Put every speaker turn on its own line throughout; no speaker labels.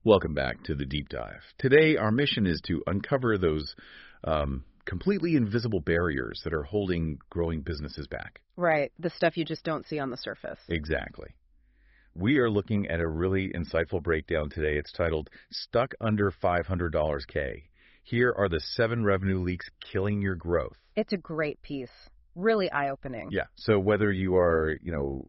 Welcome back to the Deep Dive. Today, our mission is to uncover those completely invisible barriers that are holding growing businesses back.
Right, the stuff you just don't see on the surface.
Exactly. We are looking at a really insightful breakdown today. It's titled Stuck Under $500 K. Here are the 7 revenue leaks killing your growth.
It's a great piece. Really eye-opening.
Yeah. So whether you are,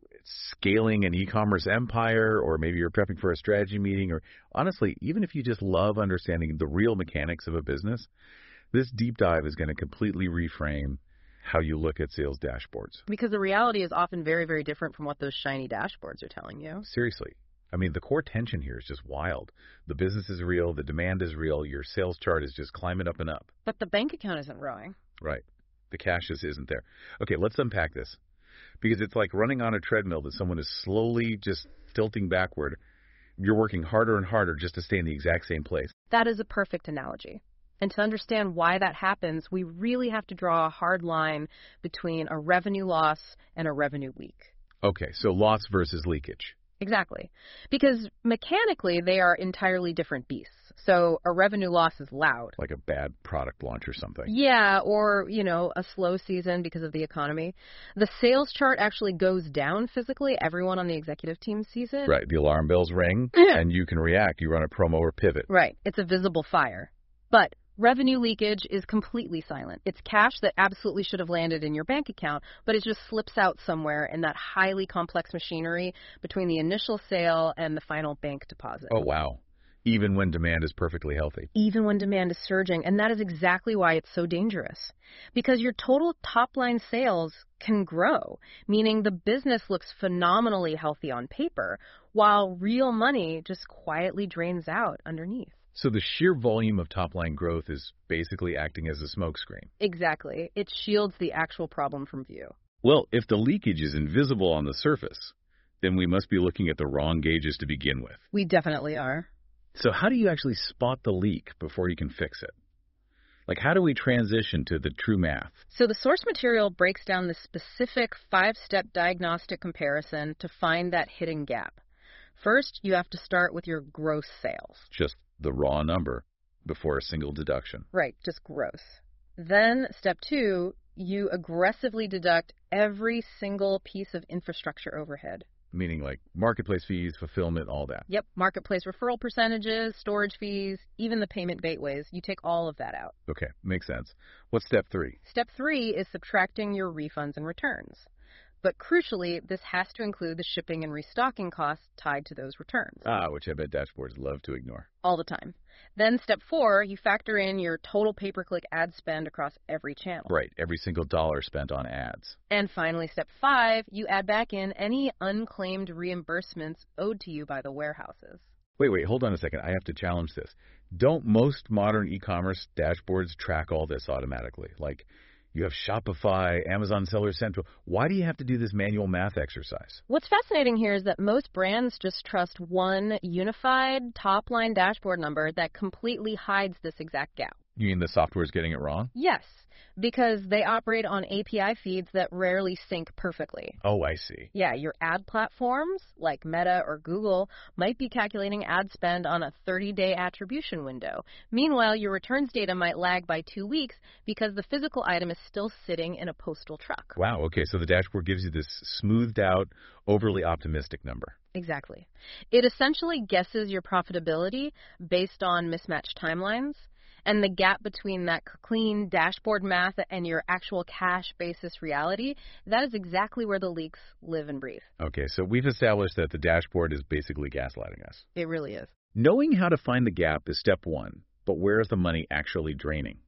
scaling an e-commerce empire, or maybe you're prepping for a strategy meeting, or honestly, even if you just love understanding the real mechanics of a business, this deep dive is going to completely reframe how you look at sales dashboards.
Because the reality is often very, very different from what those shiny dashboards are telling you.
Seriously. I mean, the core tension here is just wild. The business is real. The demand is real. Your sales chart is just climbing up and up.
But the bank account isn't growing.
Right. The cash just isn't there. Okay, let's unpack this. Because it's like running on a treadmill that someone is slowly just tilting backward. You're working harder and harder just to stay in the exact same place.
That is a perfect analogy. And to understand why that happens, we really have to draw a hard line between a revenue loss and a revenue leak.
Okay, so loss versus leakage.
Exactly. Because mechanically, they are entirely different beasts. So a revenue loss is loud.
Like a bad product launch or something.
Yeah, or, a slow season because of the economy. The sales chart actually goes down physically. Everyone on the executive team sees it.
Right. The alarm bells ring, and you can react. You run a promo or pivot.
Right. It's a visible fire. But revenue leakage is completely silent. It's cash that absolutely should have landed in your bank account, but it just slips out somewhere in that highly complex machinery between the initial sale and the final bank deposit.
Oh, wow. Even when demand is perfectly healthy.
Even when demand is surging, and that is exactly why it's so dangerous. Because your total top-line sales can grow, meaning the business looks phenomenally healthy on paper, while real money just quietly drains out underneath.
So the sheer volume of top-line growth is basically acting as a smokescreen.
Exactly. It shields the actual problem from view.
Well, if the leakage is invisible on the surface, then we must be looking at the wrong gauges to begin with.
We definitely are.
So how do you actually spot the leak before you can fix it? Like, how do we transition to the true math?
So the source material breaks down the specific 5-step diagnostic comparison to find that hidden gap. First, you have to start with your gross sales.
Just the raw number before a single deduction.
Right, just gross. Then, step 2, you aggressively deduct every single piece of infrastructure overhead.
Meaning like marketplace fees, fulfillment, all that.
Yep, marketplace referral percentages, storage fees, even the payment gateways. You take all of that out.
Okay, makes sense. What's step 3?
Step 3 is subtracting your refunds and returns. But crucially, this has to include the shipping and restocking costs tied to those returns.
Which I bet dashboards love to ignore.
All the time. Then step 4, you factor in your total pay-per-click ad spend across every channel.
Right, every single dollar spent on ads.
And finally, step 5, you add back in any unclaimed reimbursements owed to you by the warehouses.
Wait, hold on a second. I have to challenge this. Don't most modern e-commerce dashboards track all this automatically? Like, you have Shopify, Amazon Seller Central. Why do you have to do this manual math exercise?
What's fascinating here is that most brands just trust one unified top-line dashboard number that completely hides this exact gap.
You mean the software's getting it wrong?
Yes, because they operate on API feeds that rarely sync perfectly.
Oh, I see.
Yeah, your ad platforms, like Meta or Google, might be calculating ad spend on a 30-day attribution window. Meanwhile, your returns data might lag by 2 weeks because the physical item is still sitting in a postal truck.
Wow, okay, so the dashboard gives you this smoothed-out, overly optimistic number.
Exactly. It essentially guesses your profitability based on mismatched timelines. And the gap between that clean dashboard math and your actual cash basis reality, that is exactly where the leaks live and breathe.
Okay, so we've established that the dashboard is basically gaslighting us.
It really is.
Knowing how to find the gap is step 1, but where is the money actually draining?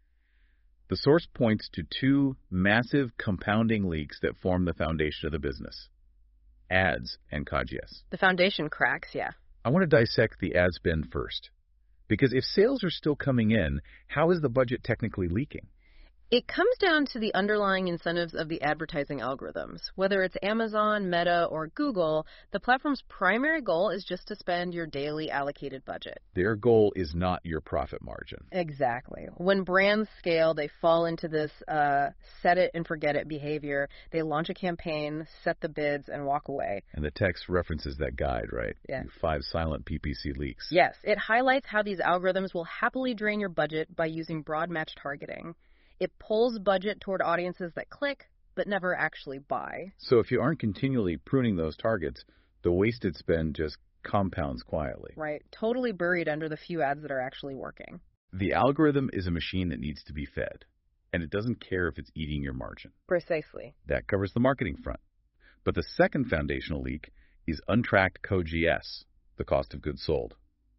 The source points to 2 massive compounding leaks that form the foundation of the business: ads and COGS.
The foundation cracks, yeah.
I want to dissect the ad spend first. Because if sales are still coming in, how is the budget technically leaking?
It comes down to the underlying incentives of the advertising algorithms. Whether it's Amazon, Meta, or Google, the platform's primary goal is just to spend your daily allocated budget.
Their goal is not your profit margin.
Exactly. When brands scale, they fall into this set it and forget it behavior. They launch a campaign, set the bids, and walk away.
And the text references that guide, right?
Yeah.
5 silent PPC leaks.
Yes, it highlights how these algorithms will happily drain your budget by using broad match targeting. It pulls budget toward audiences that click, but never actually buy.
So if you aren't continually pruning those targets, the wasted spend just compounds quietly.
Right, totally buried under the few ads that are actually working.
The algorithm is a machine that needs to be fed, and it doesn't care if it's eating your margin.
Precisely.
That covers the marketing front. But the second foundational leak is untracked COGS, the cost of goods sold.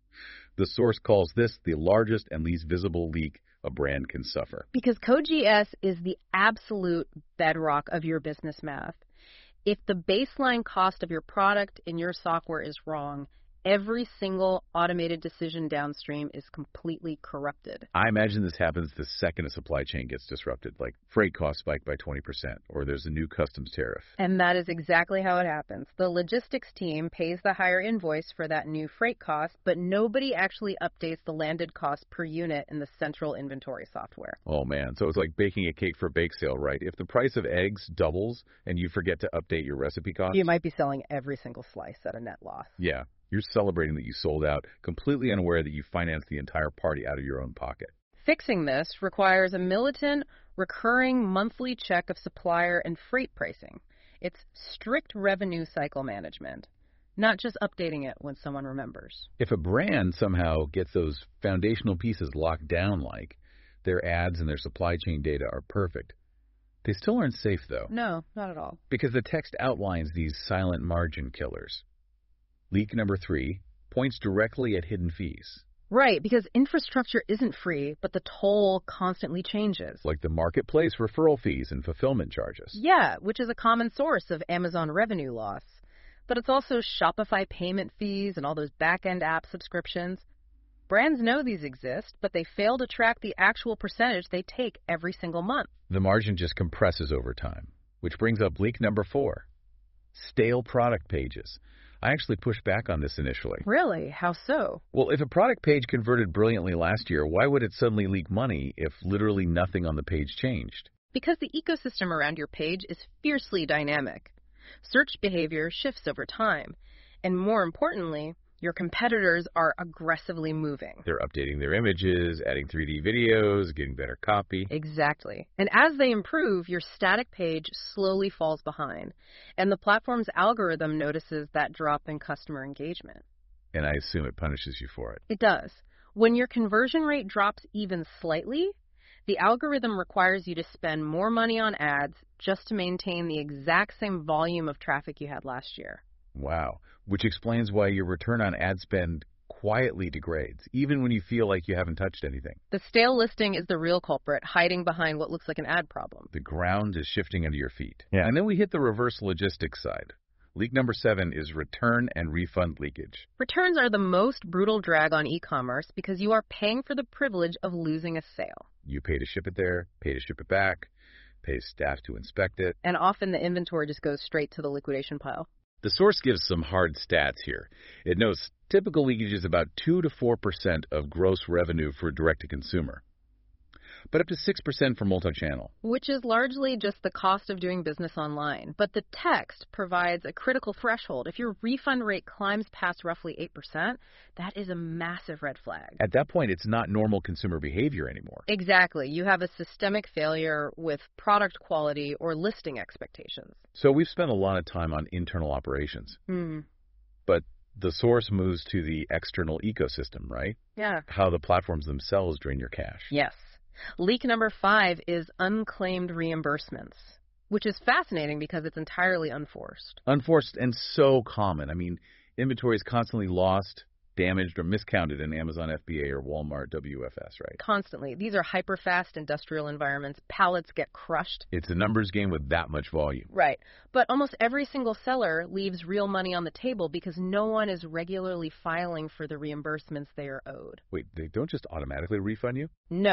The source calls this the largest and least visible leak a brand can suffer.
Because COGS is the absolute bedrock of your business math. If the baseline cost of your product in your software is wrong, every single automated decision downstream is completely corrupted.
I imagine this happens the second a supply chain gets disrupted, like freight costs spike by 20%, or there's a new customs tariff.
And that is exactly how it happens. The logistics team pays the higher invoice for that new freight cost, but nobody actually updates the landed cost per unit in the central inventory software.
Oh man, so it's like baking a cake for a bake sale, right? If the price of eggs doubles and you forget to update your recipe costs,
you might be selling every single slice at a net loss.
Yeah. You're celebrating that you sold out, completely unaware that you financed the entire party out of your own pocket.
Fixing this requires a militant, recurring monthly check of supplier and freight pricing. It's strict revenue cycle management, not just updating it when someone remembers.
If a brand somehow gets those foundational pieces locked down, like their ads and their supply chain data are perfect, they still aren't safe, though.
No, not at all.
Because the text outlines these silent margin killers. Leak number 3 points directly at hidden fees.
Right, because infrastructure isn't free, but the toll constantly changes.
Like the marketplace referral fees and fulfillment charges.
Yeah, which is a common source of Amazon revenue loss. But it's also Shopify payment fees and all those back-end app subscriptions. Brands know these exist, but they fail to track the actual percentage they take every single month.
The margin just compresses over time, which brings up leak number 4. Stale product pages. I actually pushed back on this initially.
Really? How so?
Well, if a product page converted brilliantly last year, why would it suddenly leak money if literally nothing on the page changed?
Because the ecosystem around your page is fiercely dynamic. Search behavior shifts over time. And more importantly, your competitors are aggressively moving.
They're updating their images, adding 3D videos, getting better copy.
Exactly. And as they improve, your static page slowly falls behind. And the platform's algorithm notices that drop in customer engagement.
And I assume it punishes you for it.
It does. When your conversion rate drops even slightly, the algorithm requires you to spend more money on ads just to maintain the exact same volume of traffic you had last year.
Wow. Which explains why your return on ad spend quietly degrades, even when you feel like you haven't touched anything.
The stale listing is the real culprit, hiding behind what looks like an ad problem.
The ground is shifting under your feet. Yeah. And then we hit the reverse logistics side. Leak number 7 is return and refund leakage.
Returns are the most brutal drag on e-commerce because you are paying for the privilege of losing a sale.
You pay to ship it there, pay to ship it back, pay staff to inspect it.
And often the inventory just goes straight to the liquidation pile.
The source gives some hard stats here. It notes typical leakage is about 2 to 4% of gross revenue for direct-to-consumer, but up to 6% for multi-channel.
Which is largely just the cost of doing business online. But the text provides a critical threshold. If your refund rate climbs past roughly 8%, that is a massive red flag.
At that point, it's not normal consumer behavior anymore.
Exactly. You have a systemic failure with product quality or listing expectations.
So we've spent a lot of time on internal operations. But the source moves to the external ecosystem, right?
Yeah.
How the platforms themselves drain your cash.
Yes. Leak number 5 is unclaimed reimbursements, which is fascinating because it's entirely unforced.
Unforced and so common. I mean, inventory is constantly lost, damaged, or miscounted in Amazon FBA or Walmart WFS, right?
Constantly. These are hyper-fast industrial environments. Pallets get crushed.
It's a numbers game with that much volume.
Right. But almost every single seller leaves real money on the table because no one is regularly filing for the reimbursements they are owed.
Wait, they don't just automatically refund you?
No.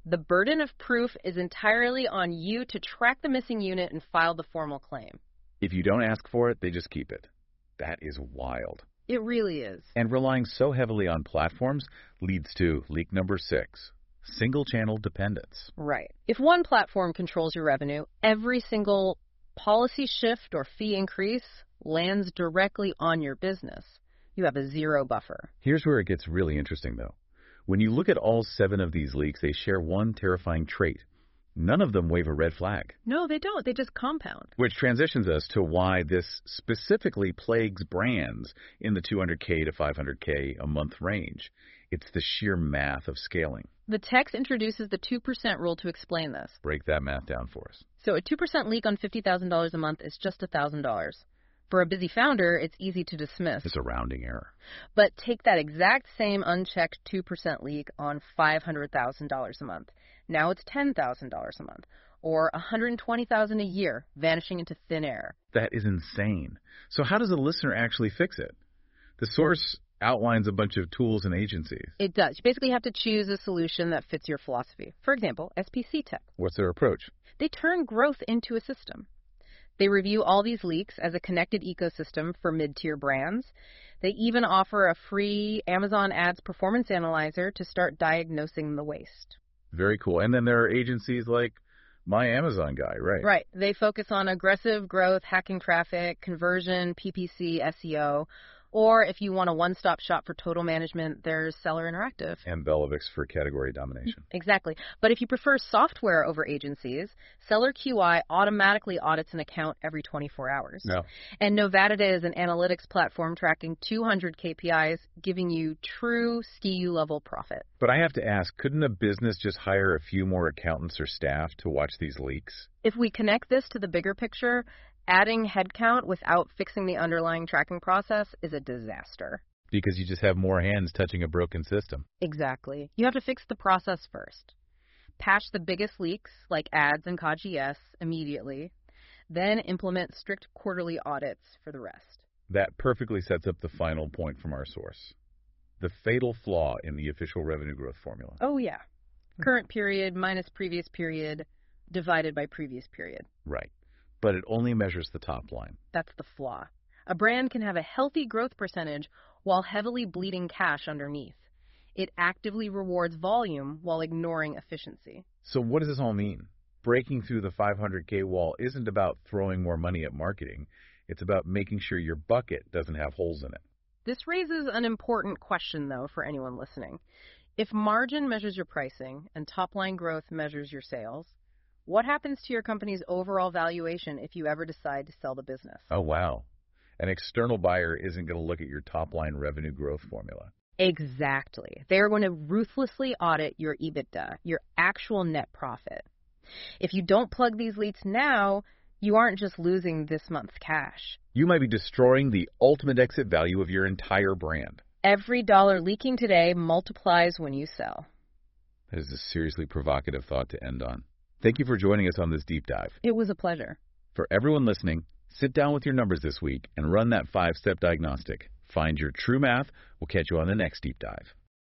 The burden of proof is entirely on you to track the missing unit and file the formal claim.
If you don't ask for it, they just keep it. That is wild.
It really is.
And relying so heavily on platforms leads to leak number 6, single-channel dependence.
Right. If one platform controls your revenue, every single policy shift or fee increase lands directly on your business. You have a zero buffer.
Here's where it gets really interesting, though. When you look at all 7 of these leaks, they share one terrifying trait. None of them wave a red flag.
No, they don't. They just compound.
Which transitions us to why this specifically plagues brands in the $200K to $500K a month range. It's the sheer math of scaling.
The text introduces the 2% rule to explain this.
Break that math down for us.
So a 2% leak on $50,000 a month is just $1,000. For a busy founder, it's easy to dismiss.
It's a rounding error.
But take that exact same unchecked 2% leak on $500,000 a month. Now it's $10,000 a month, or $120,000 a year, vanishing into thin air.
That is insane. So how does a listener actually fix it? The source outlines a bunch of tools and agencies.
It does. You basically have to choose a solution that fits your philosophy. For example, SPC Tech.
What's their approach?
They turn growth into a system. They review all these leaks as a connected ecosystem for mid-tier brands. They even offer a free Amazon Ads performance analyzer to start diagnosing the waste.
Very cool. And then there are agencies like My Amazon Guy, right?
Right. They focus on aggressive growth, hacking traffic, conversion, PPC, SEO. Or if you want a one-stop shop for total management, there's Seller Interactive.
And Bellavix for category domination.
Exactly. But if you prefer software over agencies, Seller QI automatically audits an account every 24 hours.
No.
And Novata is an analytics platform tracking 200 KPIs, giving you true SKU-level profit.
But I have to ask, couldn't a business just hire a few more accountants or staff to watch these leaks?
If we connect this to the bigger picture, adding headcount without fixing the underlying tracking process is a disaster.
Because you just have more hands touching a broken system.
Exactly. You have to fix the process first. Patch the biggest leaks, like ads and COD/GS, immediately. Then implement strict quarterly audits for the rest.
That perfectly sets up the final point from our source. The fatal flaw in the official revenue growth formula.
Oh, yeah. Current period minus previous period divided by previous period.
Right. But it only measures the top line.
That's the flaw. A brand can have a healthy growth percentage while heavily bleeding cash underneath. It actively rewards volume while ignoring efficiency.
So what does this all mean? Breaking through the 500K wall isn't about throwing more money at marketing. It's about making sure your bucket doesn't have holes in it.
This raises an important question, though, for anyone listening. If margin measures your pricing and top-line growth measures your sales, what happens to your company's overall valuation if you ever decide to sell the business?
Oh, wow. An external buyer isn't going to look at your top-line revenue growth formula.
Exactly. They are going to ruthlessly audit your EBITDA, your actual net profit. If you don't plug these leaks now, you aren't just losing this month's cash.
You might be destroying the ultimate exit value of your entire brand.
Every dollar leaking today multiplies when you sell.
That is a seriously provocative thought to end on. Thank you for joining us on this deep dive.
It was a pleasure.
For everyone listening, sit down with your numbers this week and run that 5-step diagnostic. Find your true math. We'll catch you on the next deep dive.